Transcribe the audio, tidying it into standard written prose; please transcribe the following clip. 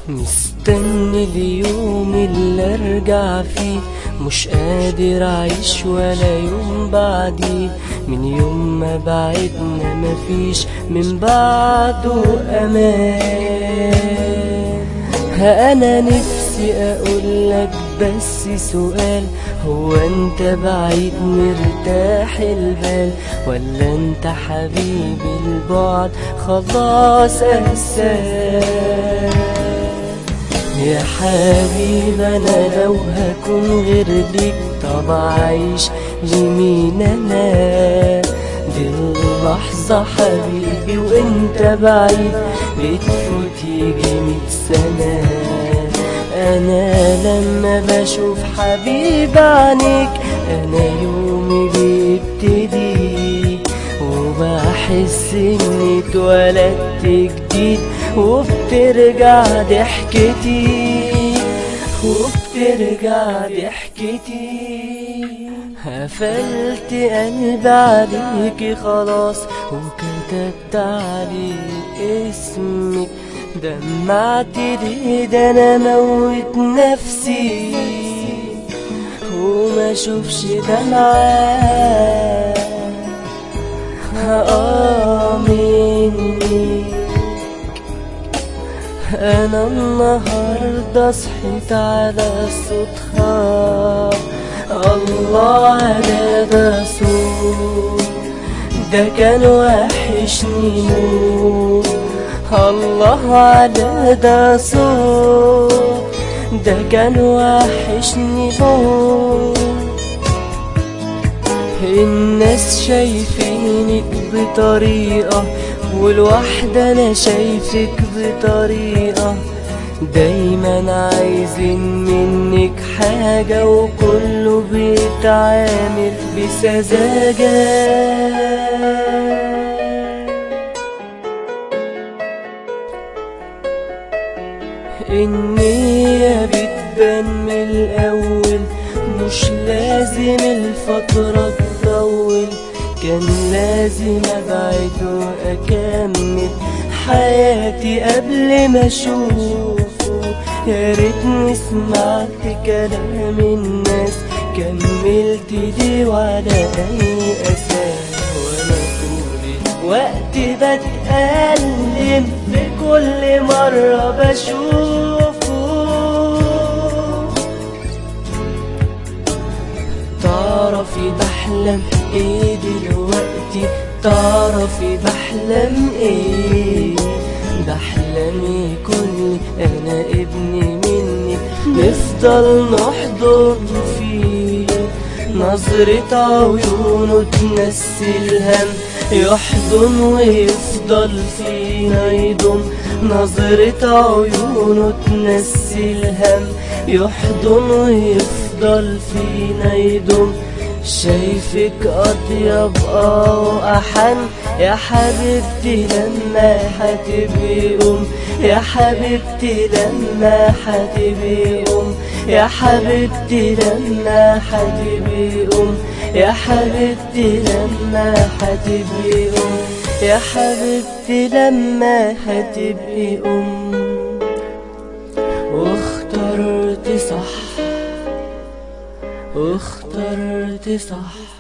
مستني اليوم اللي ارجع فيه، مش قادر اعيش ولا يوم بعديه. من يوم ما بعدنا مفيش من بعده امان. انا نفسي اقولك بس سؤال، هو انت بعيد مرتاح البال، ولا انت حبيبي البعد خلاص انساه؟ يا حبيبي انا لو هكون غير ليك طب عايش لمين انا؟ دي اللحظة حبيبي وانت بعيد بتفوت يجي 100 سنة. انا لما بشوف حبيب عينيك انا يومي بيبتدي، وبحس اني اتولدت جديد، وبترجع ضحكتي. قفلت قلبي عليكي خلاص، وكتبت عليه اسمك. دمعت ليه؟ ده انا موت نفسي وما اشوفش دمعة مني. انا النهاردة صحيت على صوتها، الله على ده صوت، ده كان وحشني موت. الله على ده صوت، ده كان وحشني موت. الناس شايفينك بطريقة، والوحدة انا شايفك بطريقة. دايما عايزين منك حاجة، وكله بيتعامل بسذاجة. النية بتبان من الأول، مش لازم الفترة تطول. كان لازم أبعد وأكمل حياتي قبل ما أشوفه. يا ريتني سمعت كلام الناس، كملت ليه وعلى أي أساس؟ وأنا طول الوقت بتألم في كل مرة بشوفه. تعرفي بحلم ايه دلوقتي؟ تعرفي بحلم ايه؟ بحلم يكون انا ابني مني، نفضل نحضن فيه. نظرة عيونه تنسي الهم، يحضن ويفضل فينا يضم. نظرة عيونه تنسي الهم، يحضن ويفضل فينا يضم. شايفك أطيب وأحن يا حبيبتي لما هتبقي يا حبيبتي لما هتبقي يا حبيبتي لما هتبقي يا حبيبتي لما هتبقي يا حبيبتي لما هتبقي واخترت صح، واخترت صح.